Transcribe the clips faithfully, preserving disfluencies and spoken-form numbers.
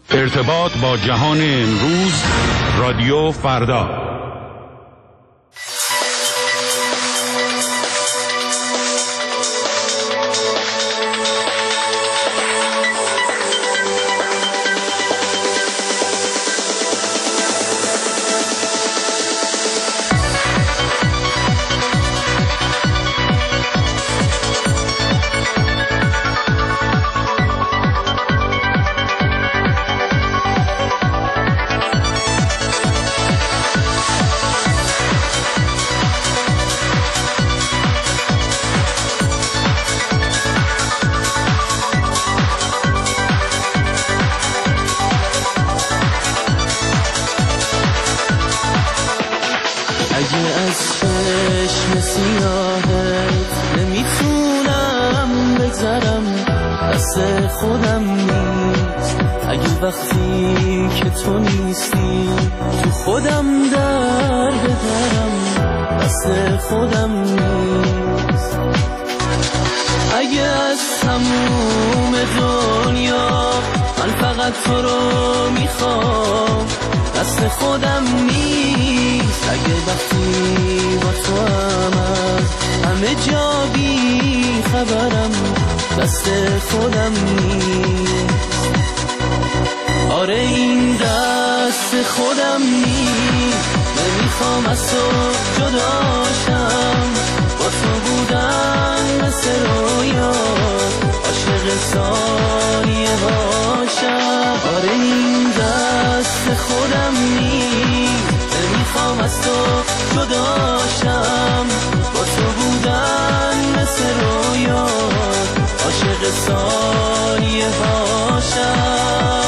ارتباط با جهان امروز، رادیو فردا. خودم نیست اگه وقتی که تو نیستی تو خودم در بدرم دست خودم نیست اگه از تموم دنیا من فقط تو رو میخوام دست خودم نیست اگه وقتی با تو هم از همه جا بی خبرم دست خودم نیست آره این دست خودم نیست نمیخوام از تو جداشم با تو بودن مثل رویا عاشق ثانیه هاشم آره این دست خودم نیست نمیخوام از تو جداشم با تو بودن مثل رویا عاشق ثانیه هاشم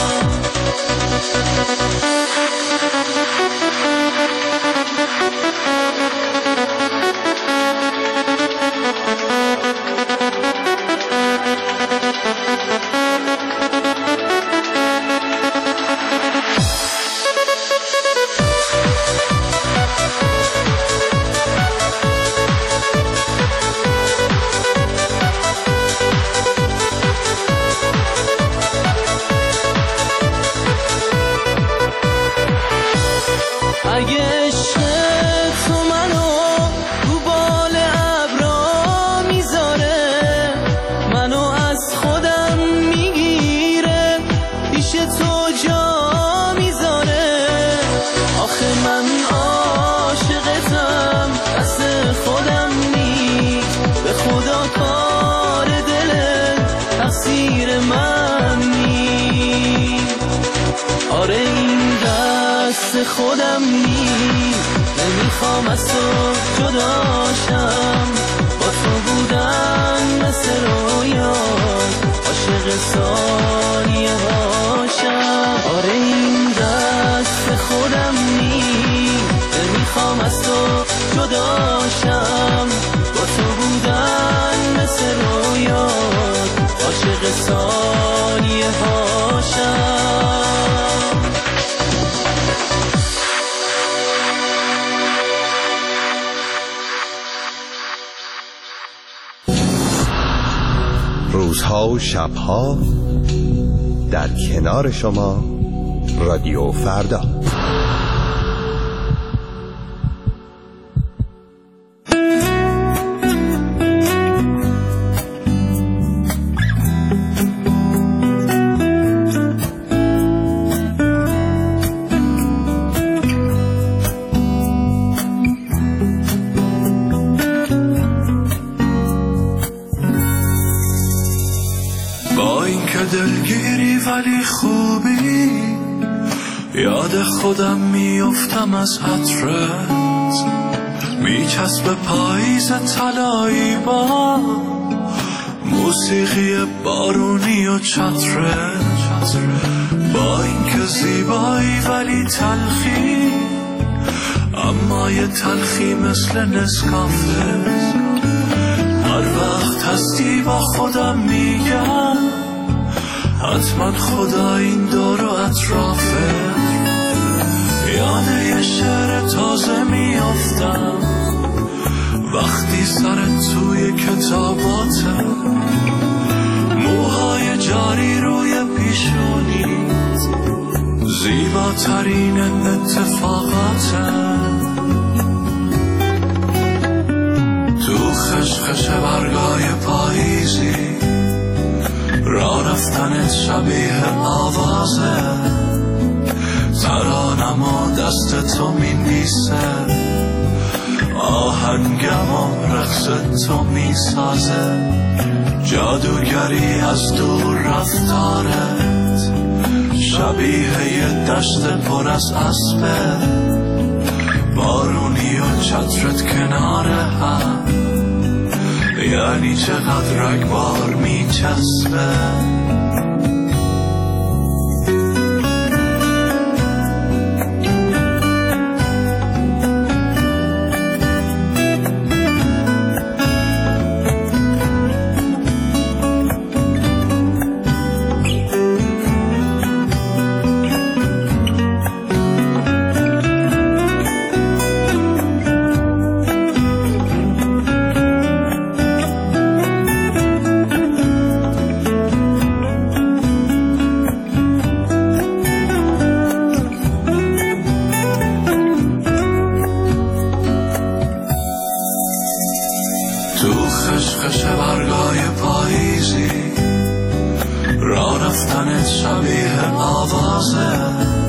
خودم نیست نمیخوام از تو جداشم با تو بودن مثل رویا عاشق ثانیه هاشم آره این دست خودم نیست نمیخوام از تو جداشم با تو بودن مثل رویا عاشق ثانیه هاشم روزها و شبها در کنار شما رادیو فردا. ولی خوبی یاد خودم میافتم از عطرت میچسب پاییز طلایی با موسیقی بارونی و چترت با اینکه زیبایی ولی تلخی اما یه تلخی مثل نسکافه هر وقت هستی با خودم میگم حتما خدا این دور و اطرافه یاد یه شعر تازه میافتم وقتی سرت توی کتاباته موهای جاری روی پیشونی زیباترین اتفاقاته تو خشخش برگای پاییزی راه رفتنت شبیه آوازه ترانم و دست تو می نیسه آهنگم و رقص تو می سازه جادوگری از دور رفتارت شبیه یه دشت پر از اسبه بارونی و چترت کنار هم یعنی چقدر رگبار می چسبه خشخش برگای پاییزی راه رفتنت شبیه آوازه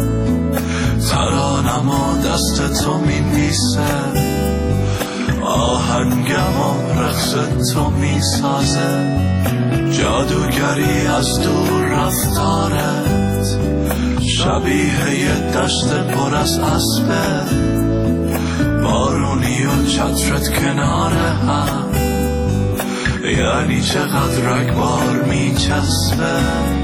ترانم و دست تو می نیسه آهنگم و رقص تو می سازه جادوگری از دور رفتارت شبیه یه دشت پر از اسبه بارونی و چترت کنار هم یعنی چقدر رگبار می چسبه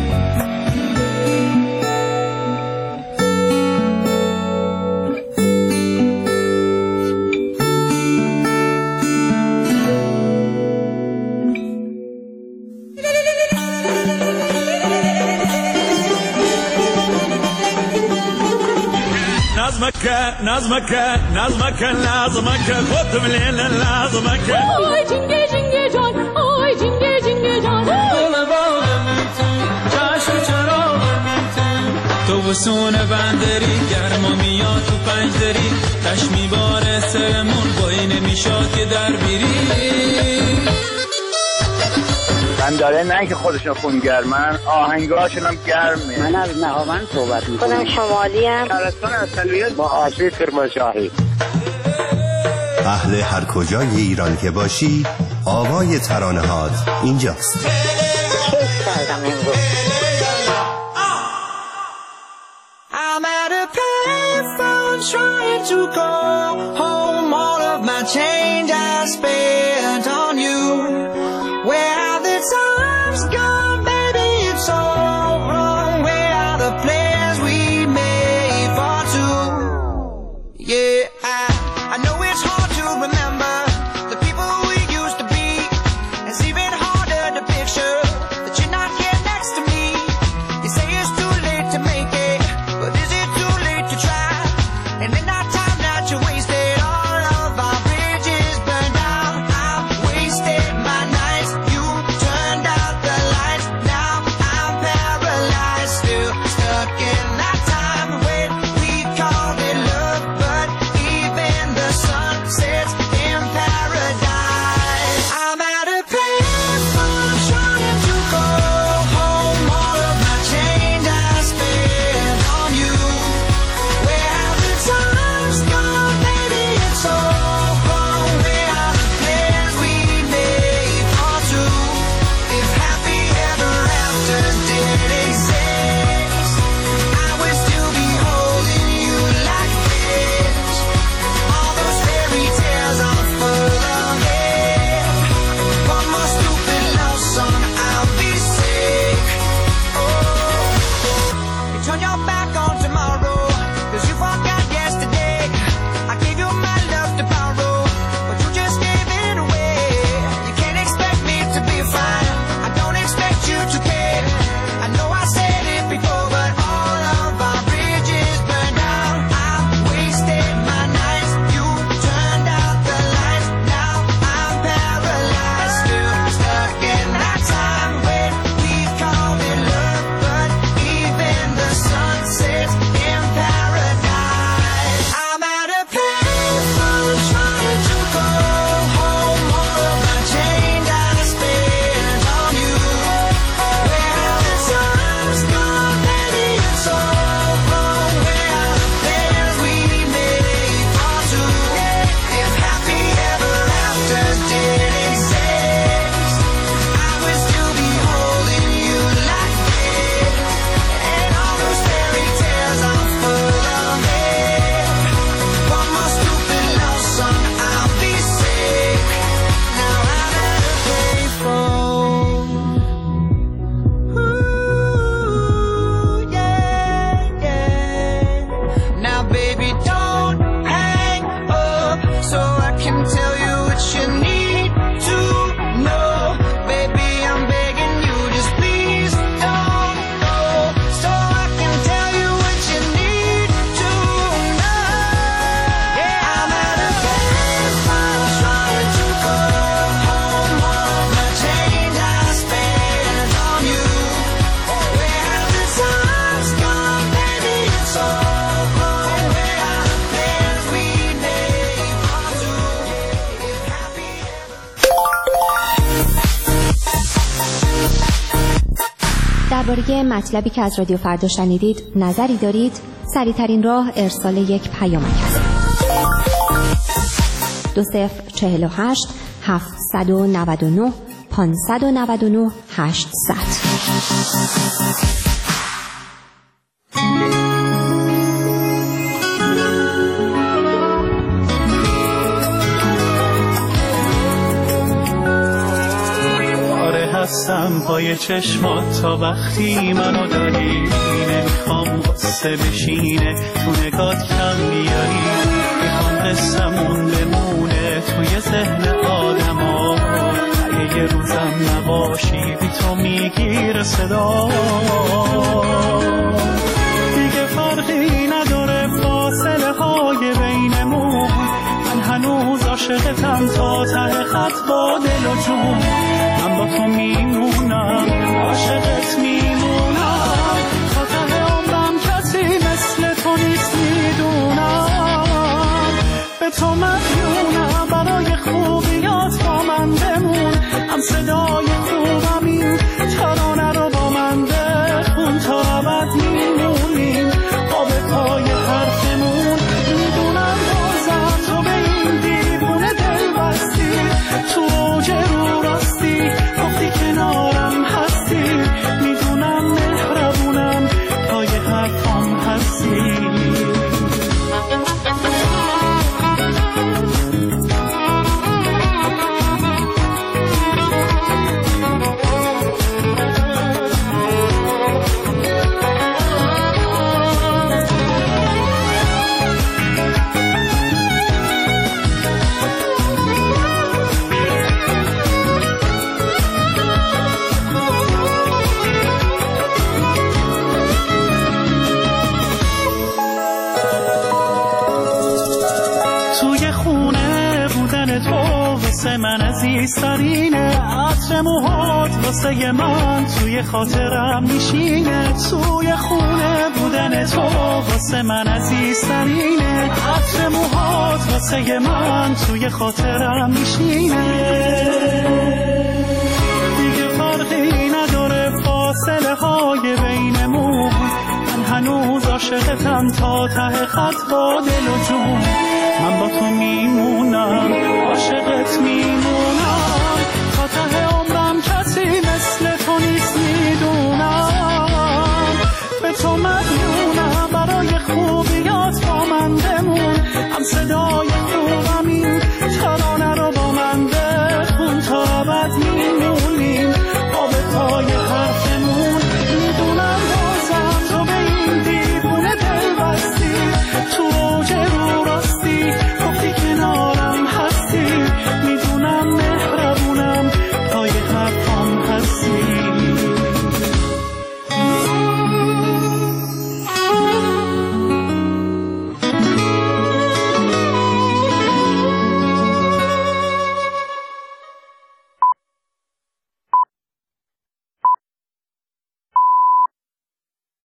نظمك نظمك نظمك لازمك خد من الليل لازمك آی جنگه جنگه جان آی جنگه جنگه جان گل باغم چشم چراغم تو وسونه بندری گرما میاد تو پنجدری تش میباره سرمون بایی نمیشاد که در بیری من داره نه که خودشون خونگرمن آهنگاشون هم گرمه. من از نهاوند صحبت میکنم. خودم شمالی هم شهرستان اصلیت با آشی کرمانشاهی. اهل هر کجای ایران که باشی آوای ترانه‌هات اینجاست. کیف کردم امروز. I'm at a payphone trying to call home all of my change I spent on you. Where have the times gone, baby? It's all wrong. Where are the plans we made for two? Yeah, I, I know it's hard to remember the people we used to be. It's even harder to picture that you're not here next to me. You say it's too late to make it, but is it too late to try? And in that time that you wasted, all of our bridges burned down. I درباره مطلبی که از رادیو فردا شنیدید نظری دارید؟ سریع‌ترین راه ارسال یک پیامک است. دو صفر چهل و هشت هفتصد و نود و نه پانصد و نود و نه هشتصد. هستم پای چشمات تا وقتی منو داری، نمیخوام قصه بشینه تو نگات کم بیاری، میخوام قصه‌مون بمونه توی ذهن آدم ها، یه روزم نباشی بی تو میگیره صدا، دیگه فرقی نداره فاصله های بینمون، من هنوز عاشقتم تا ته خط با دل و جون، من با تو میمونم عاشقت میمونم، تا ته عمرم کسی مثل تو نیست میدونم، به تو مدیونم برای خوبیات با من بمون، هم صدای خوبم این ترانه رو با من بخون، تا ابد میمونیم آب پای حرفمون، میدونم بازم تو به این دیوونه دل بستی، تو اوج رو راستی گفتی کنارم هستی، میدونم مهربونم پای حرفام هستی. من عزیزترینه، عطر موهات واسه من توی خاطرم میشینه، توی خونه بودن تو واسه من عزیزترینه، عطر موهات واسه من توی خاطرم میشینه، دیگه فرقی نداره فاصله های بینمون، من هنوز عاشقتم تا ته خط با دل و جون،